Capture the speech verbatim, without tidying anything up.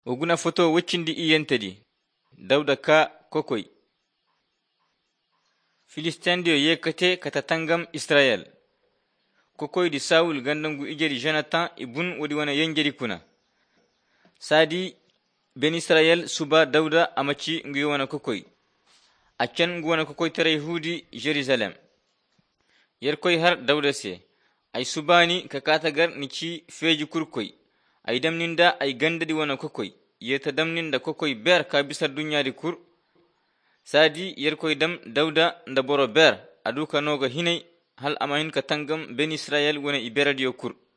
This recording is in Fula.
Oguna foto weccindi iyentedi dawda ka kokoy filistendio yekate katatangam israel kokoy di saul gandangu ijeri jonathan ibun wadi wana yenjeri kuna sadi ben israel suba dawda amaci ngi wana kokoy accan ngi wana kokoy tere yahudi jerusalem yerkoy har dawda se ay subani ka katagar nici feji kurkoy ay damninda ay gandadi wana kokoy yeta damninda kokoy ber ka bisar dunyadi kur sadi yerkoy dam dawda nda boro ber aduka noga hinay hal amahin ka tangam ben israel wana iberadiyo kur